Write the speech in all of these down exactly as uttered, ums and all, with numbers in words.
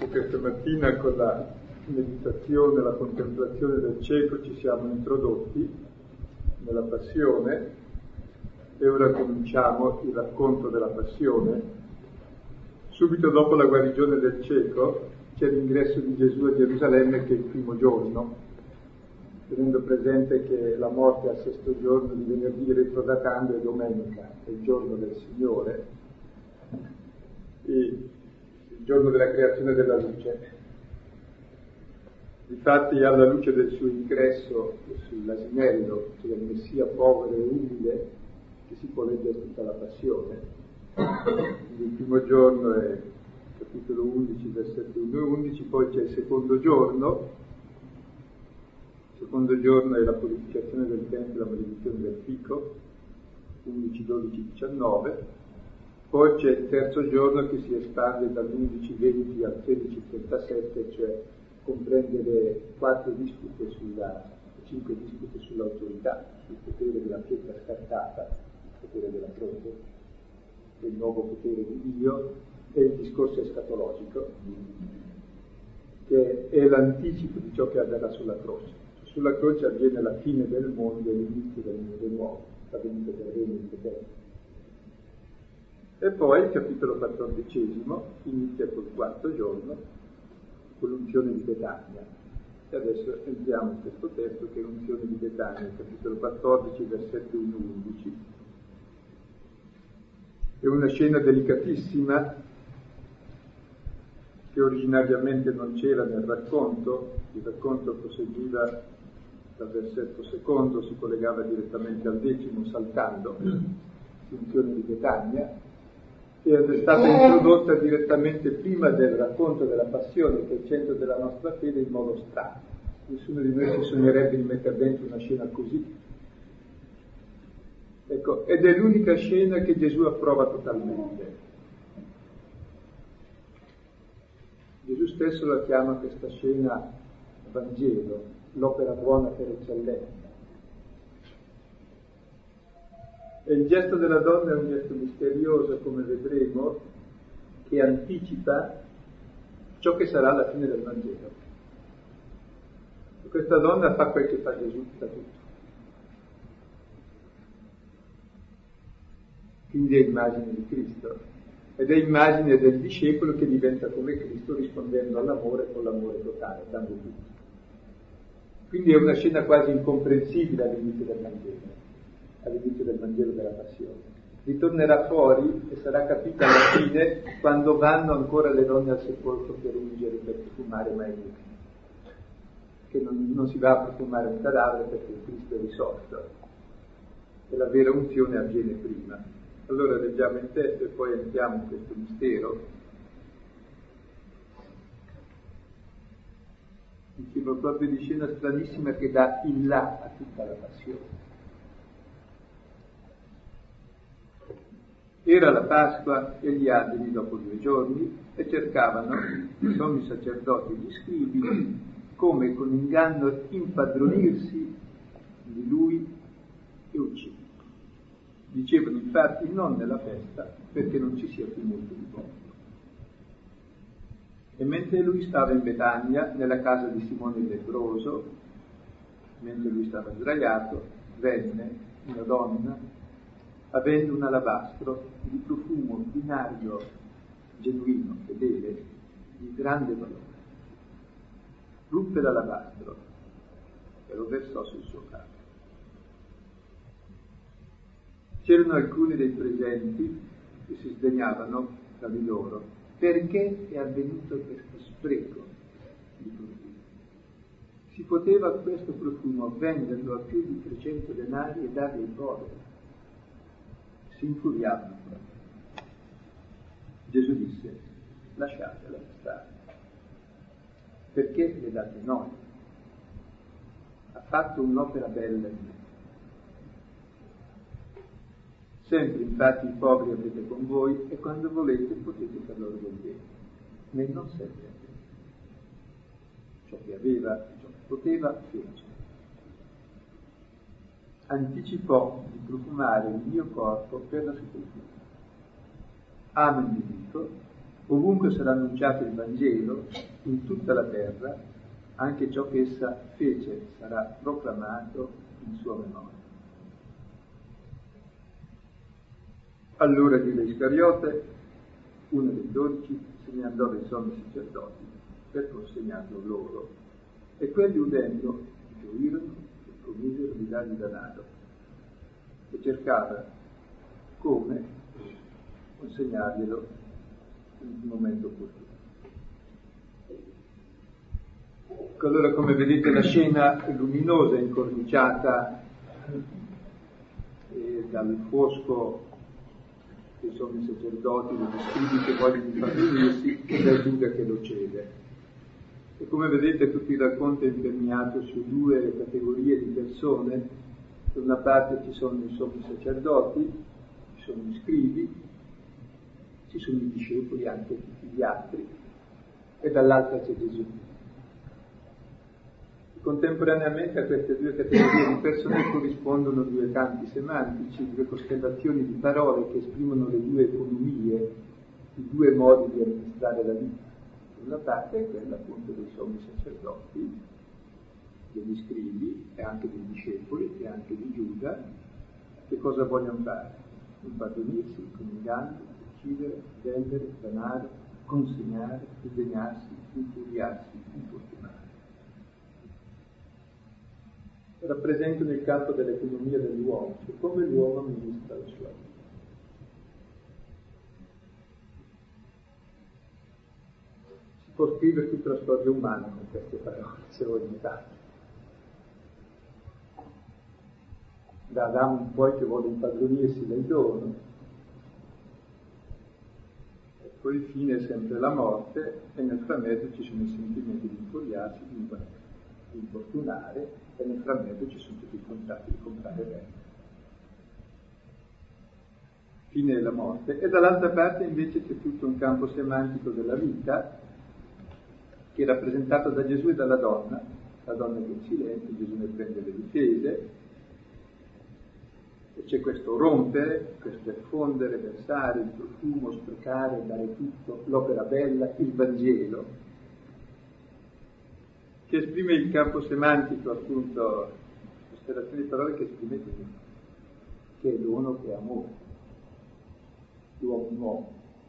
E questa mattina con la meditazione, la contemplazione del cieco ci siamo introdotti nella Passione e ora cominciamo il racconto della Passione. Subito dopo la guarigione del cieco c'è l'ingresso di Gesù a Gerusalemme, che è il primo giorno, tenendo presente che la morte al sesto giorno di venerdì retrodatando è domenica, è il giorno del Signore, e il giorno della creazione della luce. Difatti, alla luce del suo ingresso sull'asinello, cioè del Messia povero e umile, che si può leggere tutta la Passione. Quindi il primo giorno è capitolo undici, versetti uno e undici, poi c'è il secondo giorno. Il secondo giorno è la purificazione del Tempio e la maledizione del fico, undici, dodici, diciannove. Poi c'è il terzo giorno che si espande dall'undici venti al tredici trentasette, cioè comprende le quattro dispute sulla, cinque dispute sull'autorità, sul potere della pietra scartata, il potere della croce, il nuovo potere di Dio, e il discorso escatologico, che è l'anticipo di ciò che avverrà sulla croce. Sulla croce avviene la fine del mondo e l'inizio del mondo nuovo, la venuta del regno di Dio. E poi il capitolo quattordicesimo inizia col quarto giorno, con l'unzione di Betania. E adesso entriamo in questo testo che è l'unzione di Betania, capitolo quattordici, versetti uno undici. È una scena delicatissima che originariamente non c'era nel racconto. Il racconto proseguiva dal versetto secondo, si collegava direttamente al decimo saltando l'unzione di Betania, e è stata introdotta direttamente prima del racconto della Passione, che è il centro della nostra fede, in modo strano. Nessuno di noi si sognerebbe di mettere dentro una scena così. Ecco, ed è l'unica scena che Gesù approva totalmente. Gesù stesso la chiama questa scena Vangelo, l'opera buona per eccellenza. E il gesto della donna è un gesto misterioso, come vedremo, che anticipa ciò che sarà la fine del Vangelo. E questa donna fa quel che fa Gesù da tutto. Quindi è immagine di Cristo, ed è immagine del discepolo che diventa come Cristo, rispondendo all'amore con l'amore totale, dando tutto. Quindi è una scena quasi incomprensibile all'inizio del Vangelo. all'inizio del Vangelo della Passione. Ritornerà fuori e sarà capita alla fine, quando vanno ancora le donne al sepolcro per ungere, per profumare meglio. Che non, non si va a profumare un cadavere perché Cristo è risorto. E la vera unzione avviene prima. Allora leggiamo il testo e poi entriamo in questo mistero. Dicevo proprio di scena stranissima che dà il là a tutta la Passione. Era la Pasqua e gli asini dopo due giorni e cercavano i sommi sacerdoti e gli scribi come con inganno impadronirsi di lui e ucciderlo. Dicevano infatti non nella festa, perché non ci sia tumulto di popolo. E mentre lui stava in Betania, nella casa di Simone il lebbroso, mentre lui stava sdraiato, venne una donna avendo un alabastro di profumo di nardo genuino, fedele, di grande valore. Ruppe l'alabastro e lo versò sul suo capo. C'erano alcuni dei presenti che si sdegnavano tra di loro. Perché è avvenuto questo spreco di profumo? Si poteva questo profumo venderlo a più di trecento denari e darlo ai poveri. Si infuriavano. Gesù disse: lasciatela stare. Perché le date noi? Ha fatto un'opera bella in me. Sempre infatti i poveri avete con voi e quando volete potete per loro del bene, ma non sempre avete. Ciò che aveva, ciò che poteva, fece. Anticipò di profumare il mio corpo per la sepoltura. Amen vi dico, Ovunque sarà annunciato il Vangelo, in tutta la terra, anche ciò che essa fece sarà proclamato in sua memoria. Allora Giuda Iscariote, uno dei dodici, se ne andò dai sommi sacerdoti per consegnarlo loro, e quelli udendo gioirono e promisero di dargli denaro, e cercava come consegnarglielo in un momento opportuno. Allora, come vedete, la scena luminosa, incorniciata eh, dal fosco dei sommi sacerdoti, degli scribi che vogliono impadronirsi, e da Giuda che lo cede. E come vedete, tutto il racconto è imperniato su due categorie di persone. Da una parte ci sono i sommi sacerdoti, ci sono gli scribi, ci sono i discepoli, anche tutti gli altri, e dall'altra c'è Gesù. Contemporaneamente a queste due categorie di persone corrispondono due campi semantici, due costellazioni di parole che esprimono le due economie, i due modi di amministrare la vita. Una parte è quella appunto dei sommi sacerdoti, degli scribi e anche dei discepoli e anche di Giuda. Che cosa vogliono fare? Impadronirsi con inganno, uccidere, vendere, denaro, consegnare, sdegnarsi, infuriarsi, infortunare. Rappresentano il campo dell'economia dell'uomo, cioè come l'uomo amministra la sua vita. Si può scrivere tutta la storia umana con queste parole, se voi notate. Da Adamo in poi che vuole impadronirsi del dono, e poi il fine è sempre la morte, e nel framezzo ci sono i sentimenti di infuriarsi, di infortunare, e nel framezzo ci sono tutti i contratti di comprare e vendere. Fine della morte. E dall'altra parte invece c'è tutto un campo semantico della vita, che è rappresentato da Gesù e dalla donna, la donna che è in silenzio, Gesù ne prende le difese, e c'è questo rompere, questo effondere, versare, il profumo, sprecare, dare tutto, l'opera bella, il Vangelo, che esprime il campo semantico, appunto, costellazione di parole che esprime Dio, che è dono, che è amore, l'uomo nuovo.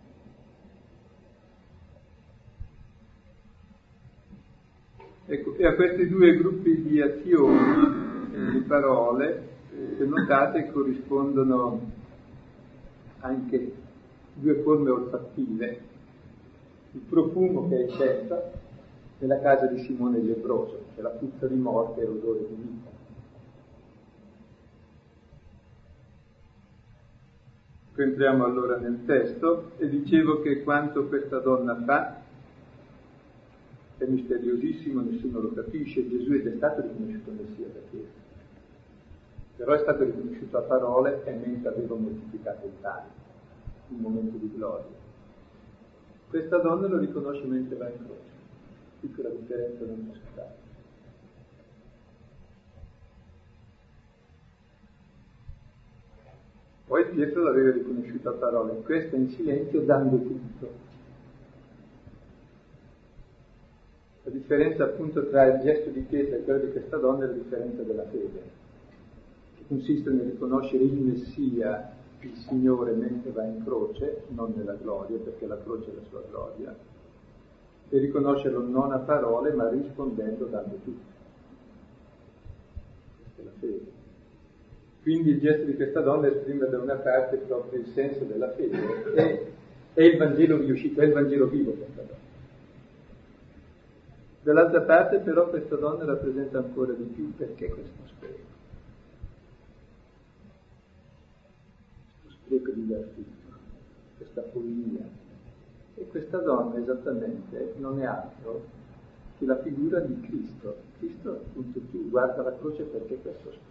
Ecco, e a questi due gruppi di azioni, di parole, se notate, corrispondono anche due forme olfattive. Il profumo che è in testa, nella casa di Simone il lebbroso, c'è la puzza di morte e l'odore di vita. Entriamo allora nel testo, e dicevo che quanto questa donna fa è misteriosissimo, nessuno lo capisce. Gesù ed è stato riconosciuto Messia da Chiesa, però è stato riconosciuto a parole e mentre aveva moltiplicato il pane, un momento di gloria. Questa donna lo riconosce mentre va in croce. Piccola differenza non c'è stata. Poi Pietro l'aveva riconosciuto a parole, questa in silenzio dando tutto. La differenza appunto tra il gesto di Pietro e quello di questa donna è la differenza della fede, che consiste nel riconoscere il Messia, il Signore, mentre va in croce, non nella gloria, perché la croce è la sua gloria, e riconoscerlo non a parole ma rispondendo, dando tutto. Questa è la fede. Quindi il gesto di questa donna esprime da una parte proprio il senso della fede, e è il Vangelo riuscito, è il Vangelo vivo questa donna. Dall'altra parte però questa donna rappresenta ancora di più, perché questo spreco. Questo spreco di dar tutto, questa follia. E questa donna esattamente non è altro che la figura di Cristo. Cristo, appunto, tu guarda la croce perché questo spreco.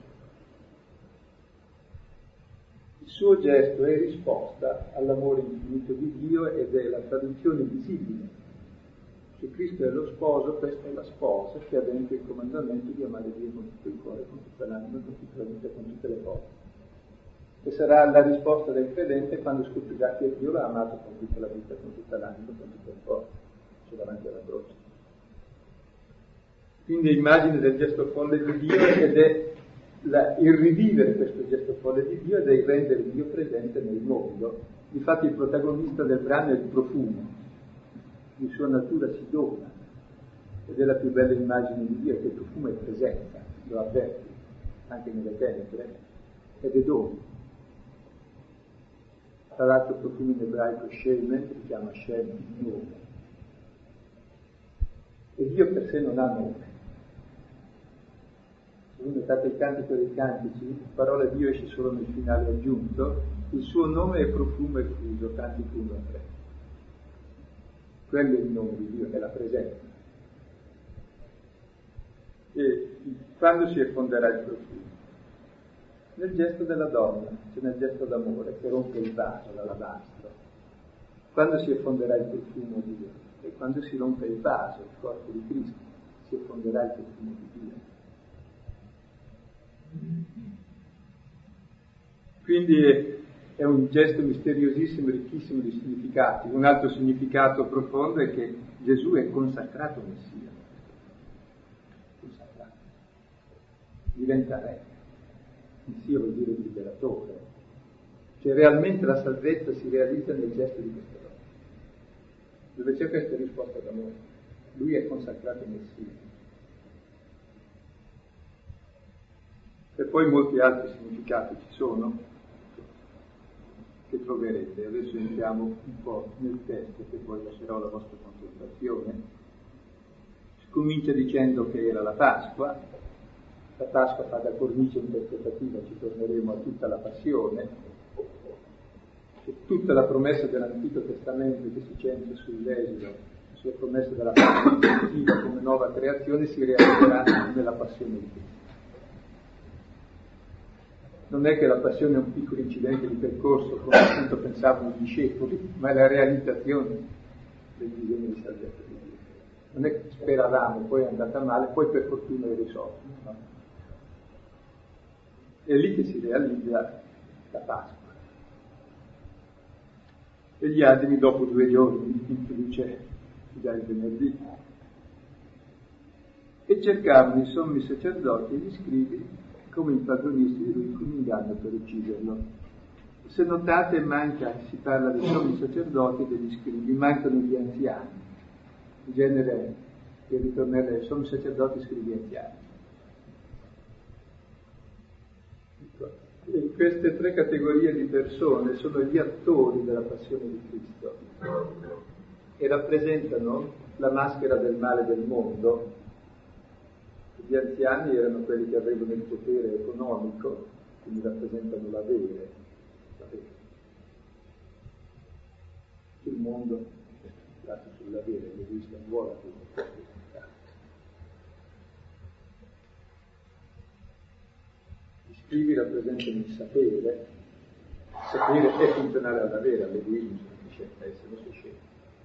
Il suo gesto è risposta all'amore infinito di Dio ed è la traduzione visibile. Che Cristo è lo sposo, questa è la sposa che ha dentro il comandamento di amare Dio con tutto il cuore, con tutta l'anima, con tutta la vita, con tutte le forze. E sarà la risposta del credente quando scoprirà che Dio l'ha amato con tutta la vita, con tutta l'anima, con tutto il cuore, cioè davanti alla croce. Quindi è immagine del gesto folle di Dio ed è la, il rivivere questo gesto folle di Dio ed è il rendere Dio presente nel mondo. Infatti il protagonista del brano è il profumo, di sua natura si dona, ed è la più bella immagine di Dio, che il profumo è presenza, lo avverti anche nelle tenebre, ed è dono. Tra l'altro il profumo in ebraico Shemen si chiama Shem, nome. E Dio per sé non ha nome. Se voi notate il cantico dei cantici, la parola Dio esce solo nel finale aggiunto, il suo nome è profumo effuso, cantico uno a tre. Quello è il nome di Dio, è la presenza. E quando si effonderà il profumo? Nel gesto della donna, cioè nel gesto d'amore che rompe il vaso dall'alabastro. Quando si effonderà il profumo di Dio? E quando si rompe il vaso, il corpo di Cristo, si effonderà il profumo di Dio. Quindi è, è un gesto misteriosissimo, ricchissimo di significati. Un altro significato profondo è che Gesù è consacrato Messia. Consacrato. Diventa re. Messia vuol dire liberatore. Cioè realmente la salvezza si realizza nel gesto di questa donna. Dove c'è questa risposta d'amore. Lui è consacrato Messia. E poi molti altri significati ci sono, che troverete. Adesso entriamo un po' nel testo, che poi lascerò la vostra consultazione. Si comincia dicendo che era la Pasqua. La Pasqua fa da cornice interpretativa, ci torneremo a tutta la passione, c'è tutta la promessa dell'Antico Testamento che si centra sull'Esodo, sulle promesse della passione come nuova creazione si realizzerà nella passione di Cristo. Non è che la passione è un piccolo incidente di percorso, come appunto pensavano i discepoli, ma è la realizzazione del disegno di salvezza di Dio. Non è che speravamo, poi è andata male, poi per fortuna è risolto. No? È lì che si realizza la Pasqua. E gli adimi dopo due giorni introduce già il venerdì. E cercavano i sommi sacerdoti e gli scribi come impadronisti di lui con inganno per ucciderlo. Se notate manca, si parla dei sommi sacerdoti e degli scribi, mancano gli anziani. In genere il ritornello è sommi sacerdoti, scribi anziani. E queste tre categorie di persone sono gli attori della passione di Cristo e rappresentano la maschera del male del mondo. Gli anziani erano quelli che avevano il potere economico, quindi rappresentano l'avere, l'avere. Il mondo è strutturato sull'avere, l'egoista non vuole avere. Gli scrivi rappresentano il sapere, il sapere è funzionale all'avere, all'egoismo, si scelta essere, si sceglie.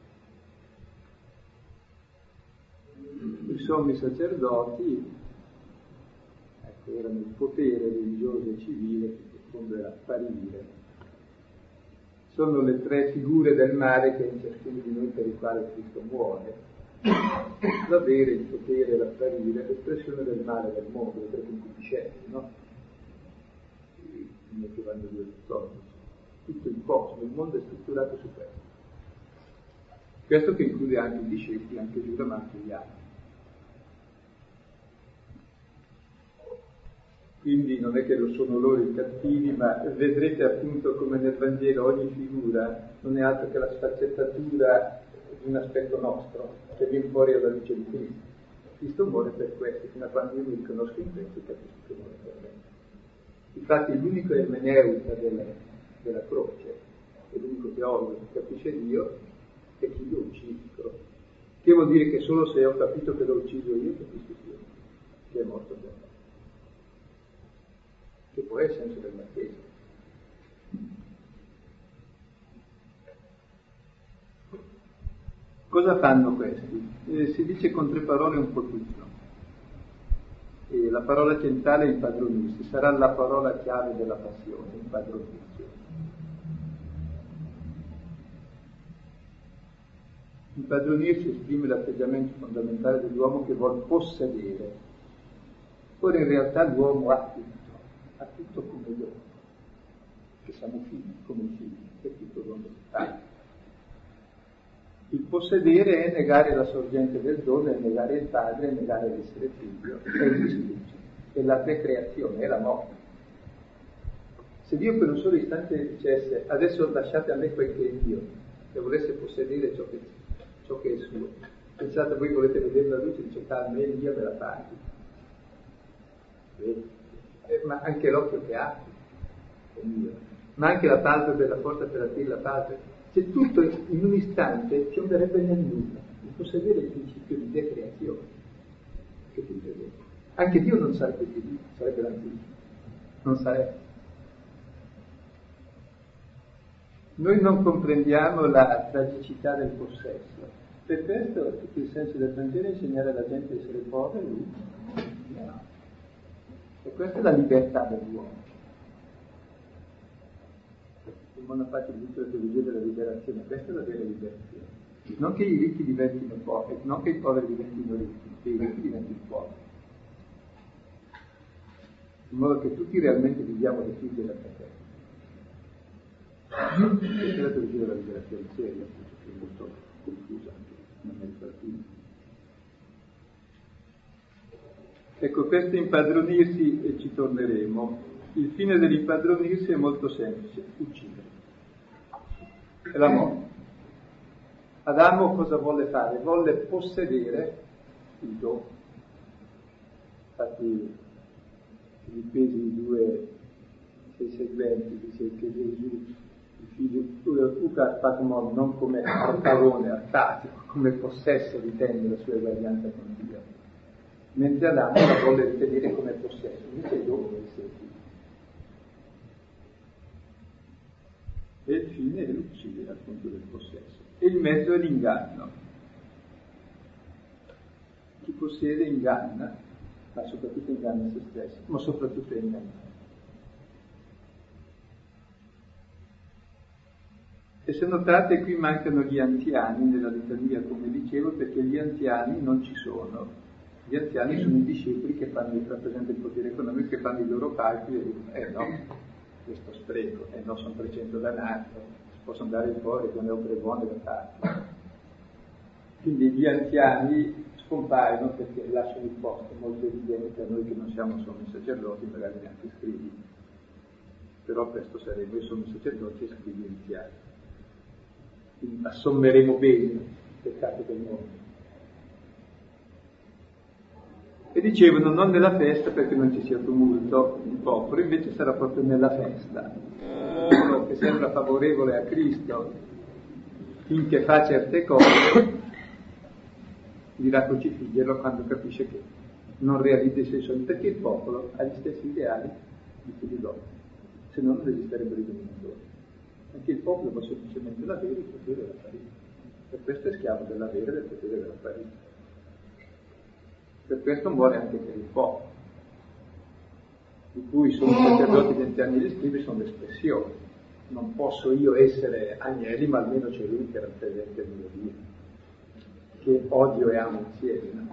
I sommi sacerdoti, ecco, erano il potere religioso e civile, che in fondo era apparire. Sono le tre figure del male che in ciascuno di noi per il quale Cristo muore. L'avere, il potere, l'apparire, l'espressione del male del mondo, le tre concupiscenze, no? Che vanno due quattordici. Tutto il cosmo, il mondo è strutturato su questo. Questo che include anche i discepoli, anche Giuda, ma anche gli altri. Quindi non è che lo sono loro i cattivi, ma vedrete appunto come nel Vangelo ogni figura non è altro che la sfaccettatura di un aspetto nostro, che viene fuori alla luce di Cristo. Cristo muore per questo, fino a quando io mi riconosco in questo capisco che muore per me. Infatti l'unico ermeneuta della, della croce, e l'unico teologo che capisce Dio, è chi lo ucciso. Che vuol dire che solo se ho capito che l'ho ucciso io, capisco Dio, che è morto per me. Che poi è il senso del battesimo. Cosa fanno questi? Eh, si dice con tre parole un po' tutto. E la parola centrale è impadronirsi, sarà la parola chiave della passione, impadronirsi. Impadronirsi esprime l'atteggiamento fondamentale dell'uomo che vuol possedere. Ora in realtà l'uomo ha tutto, ha tutto come l'uomo, che siamo figli, come i figli, che tutto l'uomo ha. Il possedere è negare la sorgente del dono, è negare il padre, è negare l'essere figlio, è il distrugge, è la decreazione, è la morte. Se Dio per un solo istante dicesse adesso lasciate a me quel che è mio, e volesse possedere ciò che, ciò che è suo, pensate, voi volete vedere la luce, dice calma, è mia, me la paghi. Eh, ma anche l'occhio che ha è mio, ma anche la palpebra e la forza per aprire la palpebra. Se tutto in un istante fionderebbe nel nulla. Il possedere è il principio di decreazione. Che tu anche Dio non sarebbe più Dio, sarebbe l'antico. Non sarebbe. Noi non comprendiamo la tragicità del possesso. Per questo tutto il senso del Vangelo è insegnare alla gente di essere poveri. No. E questa è la libertà dell'uomo. In buona parte di tutta la teologia della liberazione, questa è la vera liberazione. Non che i ricchi diventino poveri, non che i poveri diventino ricchi, che i ricchi diventino poveri. In modo che tutti realmente viviamo le figlie della terra. Questa è la teologia della liberazione seria, che è molto confusa anche nel mezzo latino. Ecco, questo impadronirsi, e ci torneremo. Il fine dell'impadronirsi è molto semplice, uccidere. È la morte. Adamo cosa volle fare? Volle possedere il dono. Infatti, Filippesi due, sei seguenti, dice che Gesù, il figlio Ucar Patmon, non come artagone, artatico, come possesso ritenne la sua eguaglianza con Dio, mentre Adamo la volle ritenere come possesso, invece il dono è essere figlio. E il fine è l'uccidere appunto del possesso. E il mezzo è l'inganno. Chi possiede inganna, ma soprattutto inganna se stesso, ma soprattutto è ingannato. E se notate qui mancano gli anziani nella litania, come dicevo, perché gli anziani non ci sono. Gli anziani sono i discepoli che fanno, rappresentano il potere economico, che fanno i loro calcoli e dicono, eh no, questo spreco, e eh no, sono trecento danari, si possono dare fuori con le opere buone da fare. Quindi gli anziani scompaiono perché lasciano il posto, molto evidente a noi che non siamo sommi sacerdoti, magari neanche scrivi, però presto saremo io sommi sacerdoti e scrivi anziani. Quindi assommeremo bene il peccato del mondo. E dicevano non nella festa perché non ci sia tumulto il popolo, invece sarà proprio nella festa. Uno che sembra favorevole a Cristo finché fa certe cose dirà crocifiggerlo quando capisce che non realizza i suoi sogni, perché il popolo ha gli stessi ideali di tutti gli uomini, se no non esisterebbero i dominatori. Anche il popolo può semplicemente l'avere il potere della farina, per questo è schiavo dell'avere del potere della farina. Per questo muore anche per il popolo, di cui sono i sacerdoti, gli anziani e gli scribi sono l'espressione. Non posso io essere Agnelli, ma almeno c'è lui che rappresenta il mio Dio, che odio e amo insieme. No?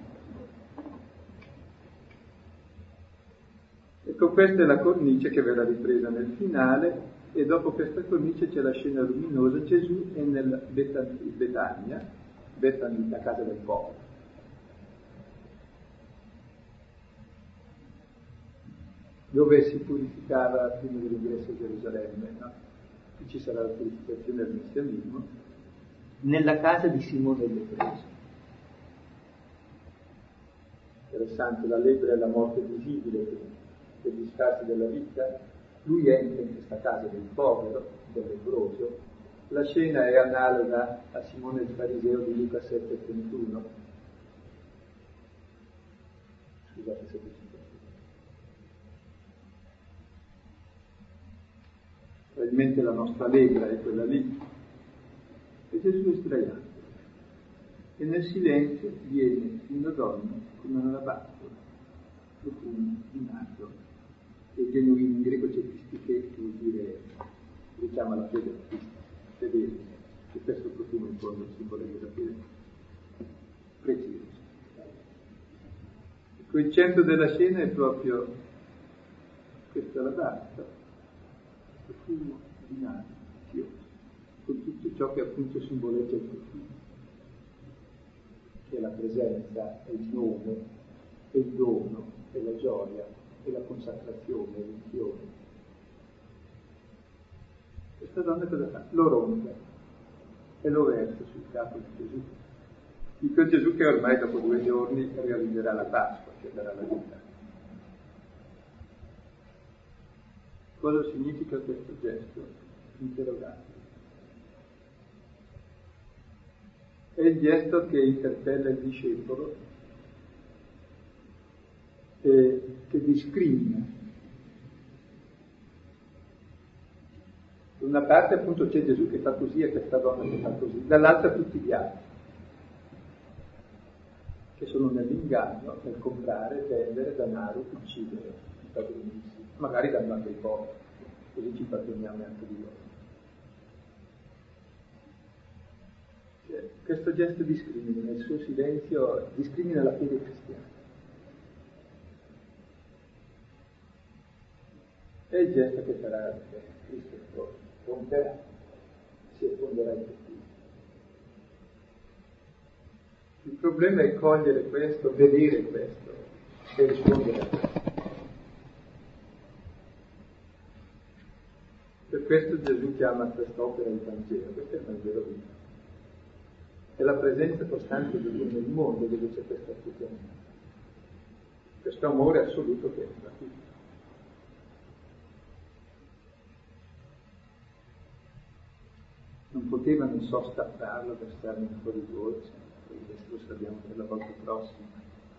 Ecco, questa è la cornice che verrà ripresa nel finale, e dopo questa cornice c'è la scena luminosa. Gesù è nel Betania, Betania, la casa del popolo. Dove si purificava prima dell'ingresso a Gerusalemme, no? Qui ci sarà la purificazione del messianismo, nella casa di Simone il lebbroso. Interessante, la lebbra è la morte visibile per gli scarsi della vita. Lui entra in questa casa del povero, del lebbroso. La scena è analoga a Simone il fariseo di Luca sette trentuno. Scusate se vi probabilmente la nostra lebbra è quella lì, e Gesù è sdraiato, e nel silenzio viene una donna con una bambola, profumo di nardo, e genuino in greco c'è pistiche, che vuol dire, richiama la fede artistica, fedele, e questo profumo in fondo si vorrebbe capire prezioso. Ecco, il centro della scena è proprio questa la basta, profumo di nardo, prezioso, con tutto ciò che appunto simboleggia il profumo, che è la presenza, è il nome, è il dono, è la gioia, è la consacrazione, è l'unzione. Questa donna cosa fa? Lo rompe e lo versa sul capo di Gesù. Dico a Gesù che ormai dopo due giorni realizzerà la Pasqua, che darà la vita. Cosa significa questo gesto? Interrogante. È il gesto che interpella il discepolo, e che discrimina. Da una parte appunto c'è Gesù che fa così e questa donna che fa così, dall'altra tutti gli altri, che sono nell'inganno, nel comprare, vendere, danaro, uccidere i padronissimi, magari dando anche i poveri, così ci padroniamo anche di loro. Cioè, questo gesto discrimina, nel suo silenzio discrimina la fede cristiana. È il gesto che farà Cristo, romperà, si effonderà in Cristo. Il problema è cogliere questo, vedere questo e rispondere a questo. Per questo Gesù chiama quest'opera il Vangelo, questo è il Vangelo vivo. È la presenza costante di Dio nel mondo dove c'è questo atteggiamento. Questo amore assoluto che è la vita. Non poteva, non so, stapparlo per starne un po' di dolce, questo lo sappiamo per la volta prossima.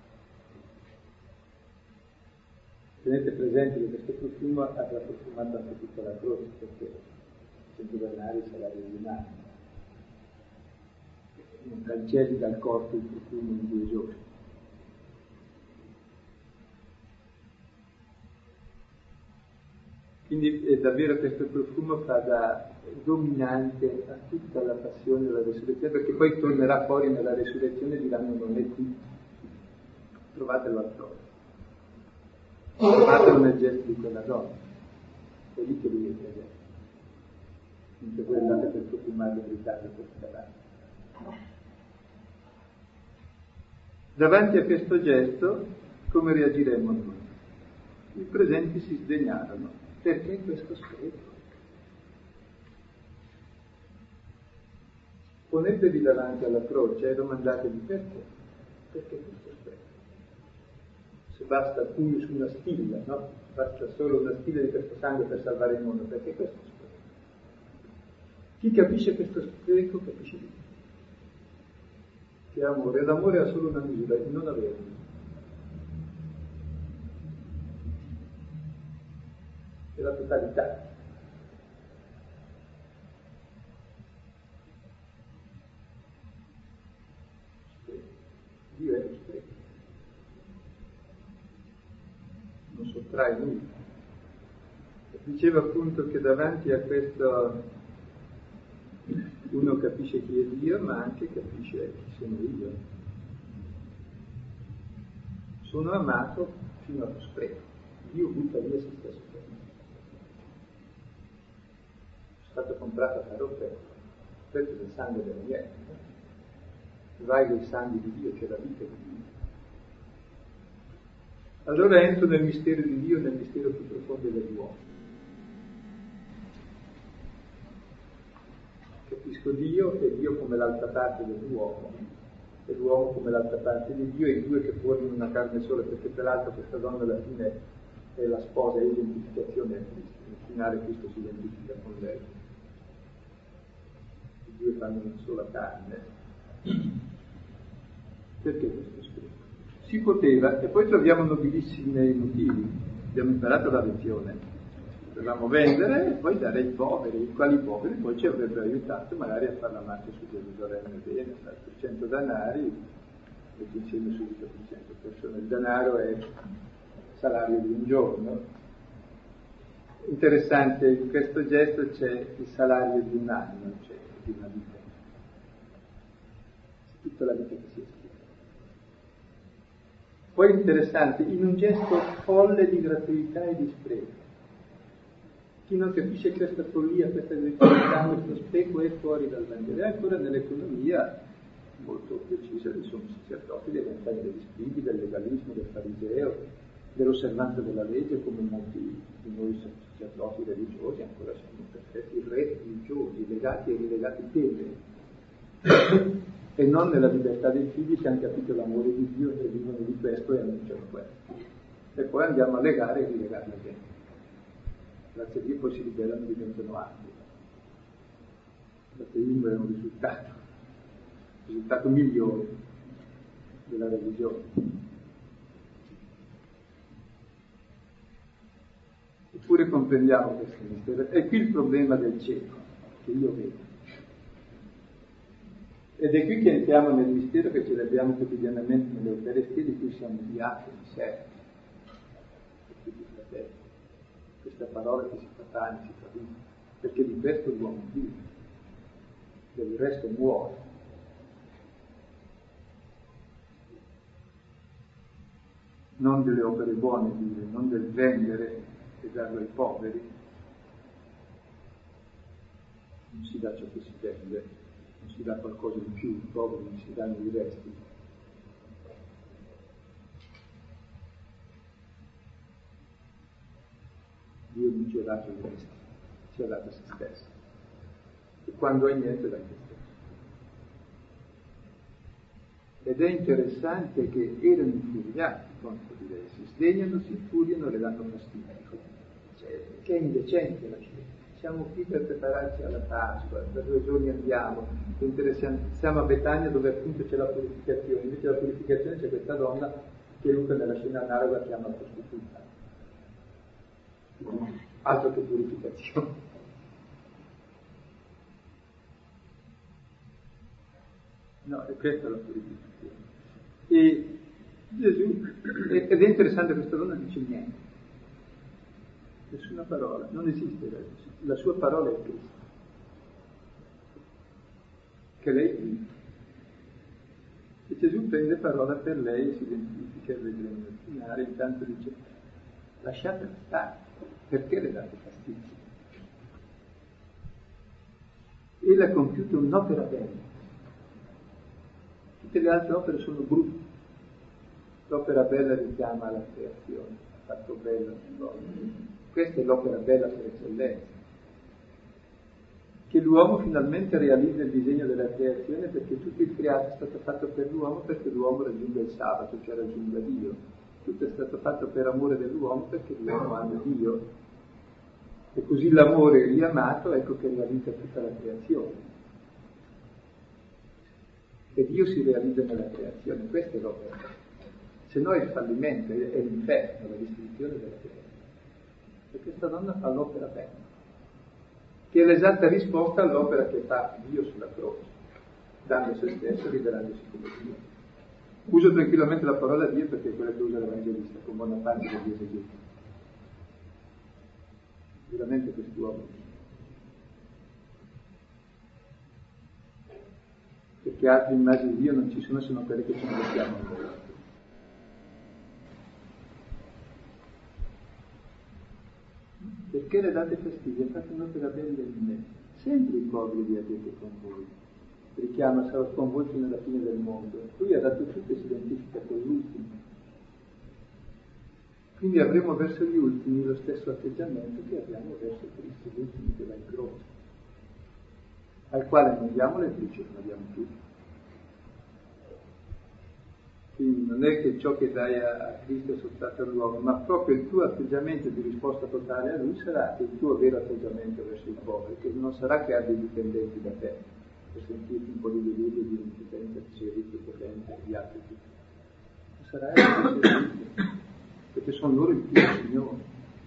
Tenete presente che questo profumo avrà profumato anche tutta la croce, perché cento denari sarà eliminato. Non cancelli dal corpo il profumo in due giorni. Quindi è davvero questo profumo fa da dominante a tutta la passione della resurrezione, perché poi tornerà fuori nella resurrezione e diranno non è qui, trovatelo altrove, trovatelo nel gesto di quella donna, è lì che lui è presente, mentre voi andate per profumare e gritarlo per scavare. Davanti a questo gesto come reagiremo noi? I presenti si sdegnarono. Perché questo spreco? Ponetevi davanti alla croce e domandatevi perché? Perché questo spreco? Se basta pure su una stilla, no? Basta solo una stilla di questo sangue per salvare il mondo, perché questo spreco? Chi capisce questo spreco capisce di più. Che amore, l'amore ha solo una misura, il non averlo. È la totalità. Dio è lo spreco. Non sottrae nulla. Diceva appunto che davanti a questo uno capisce chi è Dio, ma anche capisce chi sono io. Sono amato fino allo spreco. Dio butta via se stesso per me. Sono stato comprato a caro prezzo, prezzo del sangue della mia vita. Vai dei sangue di Dio, c'è la vita di Dio. Allora entro nel mistero di Dio, nel mistero più profondo dell'uomo. Capisco Dio e Dio come l'altra parte dell'uomo, e l'uomo come l'altra parte di Dio, e i due che formano una carne sola, perché peraltro questa donna alla fine è la sposa, è l'identificazione a Cristo, nel finale Cristo si identifica con lei. I due fanno una sola carne. Perché questo spreco? Si poteva, e poi troviamo nobilissimi motivi, abbiamo imparato la lezione. Dovevamo vendere e poi dare ai poveri, i quali poveri poi ci avrebbero aiutato magari a fare la marcia su Gerusalemme bene, per cento denari, metti insieme subito trecento persone. Il denaro è salario di un giorno. Interessante, in questo gesto c'è il salario di un anno, cioè di una vita. Tutta la vita che si esplica. Poi interessante, in un gesto folle di gratuità e di spreco. Chi non capisce questa follia, questa gratuità, questo spreco è fuori dal Vangelo. E ancora nell'economia molto precisa, ci sono sacerdoti delle montagne degli scribi, del legalismo, del fariseo, dell'osservanza della legge, come molti di noi sacerdoti religiosi ancora siamo perfetti re religiosi, legati e rilegati bene. E non nella libertà dei figli che hanno capito l'amore di Dio e vivono di questo e annunciano questo. E poi andiamo a legare e rilegare la gente. Grazie a Dio poi si ribellano e diventano altri. L'ateismo è un risultato, il risultato migliore della religione. Eppure comprendiamo questo mistero. E qui il problema del cieco, che io vedo. Ed è qui che entriamo nel mistero che celebriamo quotidianamente nelle Eucaristie, di cui siamo diaconi, servi, tutti i fratelli. Questa parola che si fa pane, si fa vita, perché di questo l'uomo vive, del resto muore. Non delle opere buone vive, non del vendere e darlo ai poveri. Non si dà ciò che si vende. Non si dà qualcosa di più, i poveri non si danno i resti. Dio non ci ha dato i resti, ci ha dato se stesso. E quando hai niente dai te stesso. Ed è interessante che erano infuriati contro di lei, si sdegnano, si infuriano e le danno fastidio. Cioè, che è indecente la Chiesa. Siamo qui per prepararci alla Pasqua, per due giorni andiamo, è interessante. Siamo a Betania dove appunto c'è la purificazione, invece della purificazione c'è questa donna che Luca nella scena analoga chiama prostituta. Altro che purificazione. No, è questa la purificazione. E Gesù, ed è interessante, questa donna dice niente. Nessuna parola, non esiste, la sua parola è Cristo, che lei vive. E Gesù prende parola per lei, si identifica, vedremo nel finale, intanto dice, lasciatela stare, perché le date fastidio? Ella ha compiuto un'opera bella, tutte le altre opere sono brutte, l'opera bella richiama la creazione, ha fatto bella l'uomo. Questa è l'opera bella per eccellenza, che l'uomo finalmente realizza il disegno della creazione, perché tutto il creato è stato fatto per l'uomo, perché l'uomo raggiunga il sabato, cioè raggiunga Dio. Tutto è stato fatto per amore dell'uomo, perché l'uomo ama Dio. E così l'amore riamato, ecco che realizza tutta la creazione. E Dio si realizza nella creazione, questa è l'opera. Se no è il fallimento, è l'inferno, la distruzione della creazione. E questa donna fa l'opera bella, che è l'esatta risposta all'opera che fa Dio sulla croce, dando se stesso e rivelandosi come Dio. Uso tranquillamente la parola Dio perché è quella che usa l'Evangelista, con buona parte degli esegeti. Veramente quest'uomo. Perché altre immagini di Dio non ci sono, se non quelle che ci mettiamo noi. Perché le date fastidio? Fate un'opera bella in me. Sempre i poveri vi avete con voi. Richiama, sarò con voi fino alla fine del mondo. Lui ha dato tutto e si identifica con gli ultimi. Quindi avremo verso gli ultimi lo stesso atteggiamento che abbiamo verso Cristo, gli ultimi che va in croce, al quale non diamo le briciole, ma diamo tutto. Quindi non è che ciò che dai a Cristo è soltanto all'uomo, ma proprio il tuo atteggiamento di risposta totale a Lui sarà il tuo vero atteggiamento verso i poveri, che non sarà che abbia dipendenti da te, per sentirti un po' di delirio, di indipendenza, che sei ricco, potente, gli altri tutti. Ma sarà che sei ricco, perché sono loro il tuo Signore.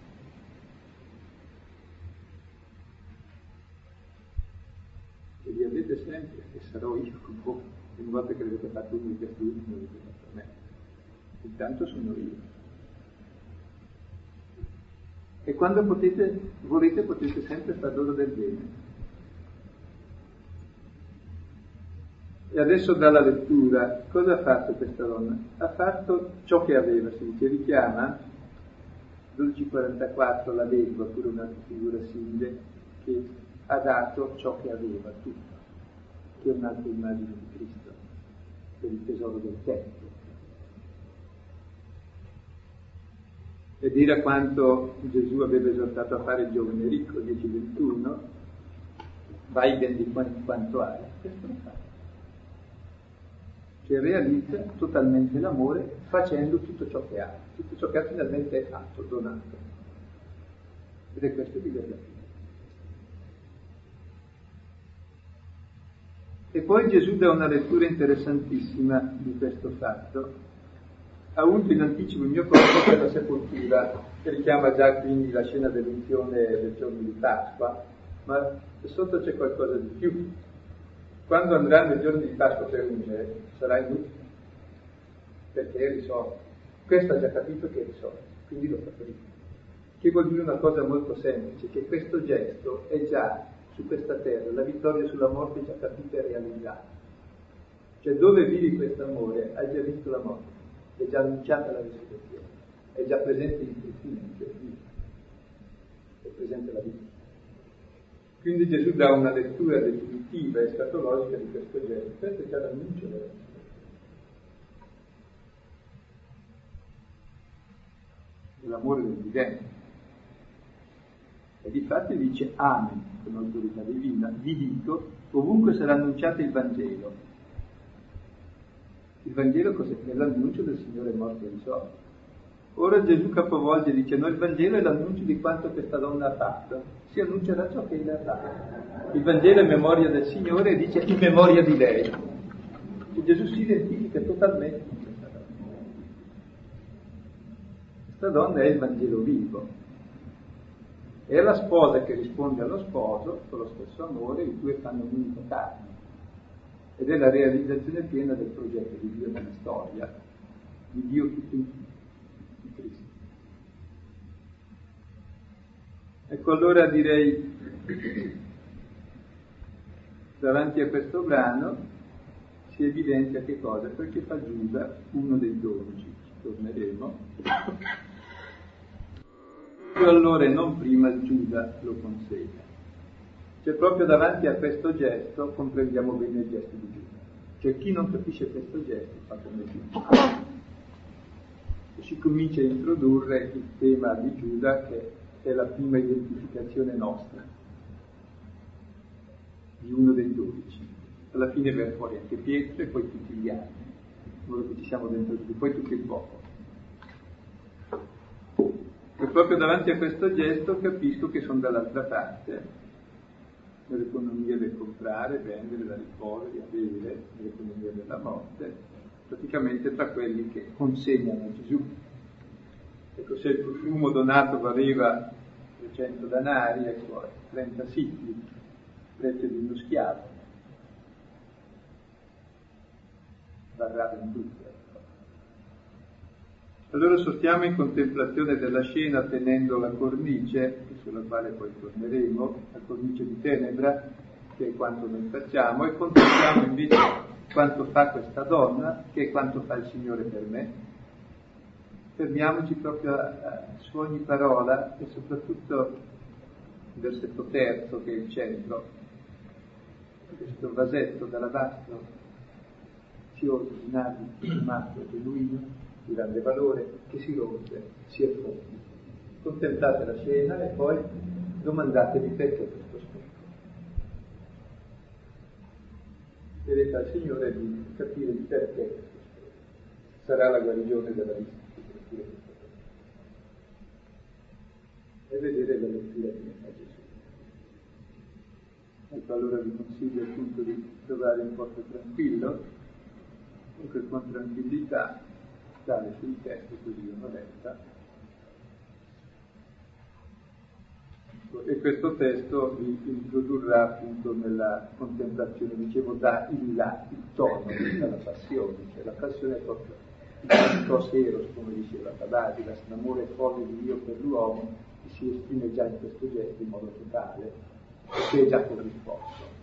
E li avete sempre, e sarò io con voi. Ogni volta che avete fatto uno di questi ultimi, avete fatto a me. Intanto sono io. E quando potete, volete, potete sempre far loro del bene. E adesso dalla lettura, cosa ha fatto questa donna? Ha fatto ciò che aveva, si dice, richiama dodici quarantaquattro la vedova, pure un'altra figura simile, che ha dato ciò che aveva, tutto, che è un'altra immagine di Cristo, per il tesoro del Tempio. E dire quanto Gesù aveva esortato a fare il giovane ricco, dieci ventuno, vai vendi quanto hai, questo lo fa. Che realizza totalmente l'amore facendo tutto ciò che ha, tutto ciò che ha finalmente fatto, donato. Ed è questo di vera fine. E poi Gesù dà una lettura interessantissima di questo fatto. Ha unto in anticipo il mio corpo per la sepoltura, che richiama già quindi la scena dell'unzione del giorno di Pasqua, ma sotto c'è qualcosa di più. Quando andranno i giorni di Pasqua per ungere, sarà inutile, perché è risolto. Questo ha già capito che è risolto, quindi lo fa prima. Che vuol dire una cosa molto semplice, che questo gesto è già su questa terra, la vittoria sulla morte è già capita e realizzata. Cioè dove vivi questo amore, hai già visto la morte, è già annunciata la risurrezione, è già presente in tutti, è presente la vita. Quindi Gesù dà una lettura definitiva e scatologica di questo gesto. Questo è già l'annuncio della risurrezione. Dell'amore del vivente. E difatti dice Amen, con autorità divina, vi dico, ovunque sarà annunciato il Vangelo. Il Vangelo cos'è? È l'annuncio del Signore morto e risorto. Ora Gesù capovolge e dice, no, il Vangelo è l'annuncio di quanto questa donna ha fatto. Si annuncia ciò che ella ha fatto. Il Vangelo è memoria del Signore e dice in memoria di lei. E Gesù si identifica totalmente con questa donna. Questa donna è il Vangelo vivo. È la sposa che risponde allo sposo con lo stesso amore, i due fanno un'unica carne. Ed è la realizzazione piena del progetto di Dio nella storia, di Dio tutto in tutto. Ecco, allora direi, davanti a questo brano si evidenzia che cosa? Perché fa Giuda, uno dei dodici, ci torneremo, e allora e non prima Giuda lo consegna. Cioè proprio davanti a questo gesto comprendiamo bene il gesto di Giuda. Cioè chi non capisce questo gesto fa come Giuda. E si comincia a introdurre il tema di Giuda, che è la prima identificazione nostra di uno dei dodici. Alla fine viene fuori anche Pietro e poi tutti gli altri, in modo che ci siamo dentro tutti, poi tutto il popolo. E proprio davanti a questo gesto capisco che sono dall'altra parte, nell'economia del comprare, vendere, da ricoveri, avere, nell'economia della morte, praticamente tra quelli che consegnano a Gesù. Ecco, se il profumo donato valeva trecento danari, ecco, trenta sicli, il prezzo di uno schiavo, varrà venduto. Allora sostiamo in contemplazione della scena tenendo la cornice, sulla quale poi torneremo, la cornice di tenebra, che è quanto noi facciamo, e contempliamo invece quanto fa questa donna, che è quanto fa il Signore per me. Fermiamoci proprio a, a, su ogni parola e soprattutto il versetto terzo, che è il centro, questo vasetto d'alabastro prezioso, di navi, marco genuino, di grande valore, che si rompe, si effonde. Contemplate la scena e poi domandatevi perché questo specchio. Chiedete al Signore di capire il perché questo specchio. Sarà la guarigione della vista. E vedere la lettura che fa Gesù. Ecco, allora vi consiglio appunto di trovare un posto tranquillo, comunque con tranquillità, stare sul testo così una letta. E questo testo vi introdurrà appunto nella contemplazione, dicevo, da il là, il tono della passione, cioè la passione è proprio il tos eros, come diceva Tabadi, l'amore folle di Dio per l'uomo, che si esprime già in questo gesto in modo totale, che è già corrisposto.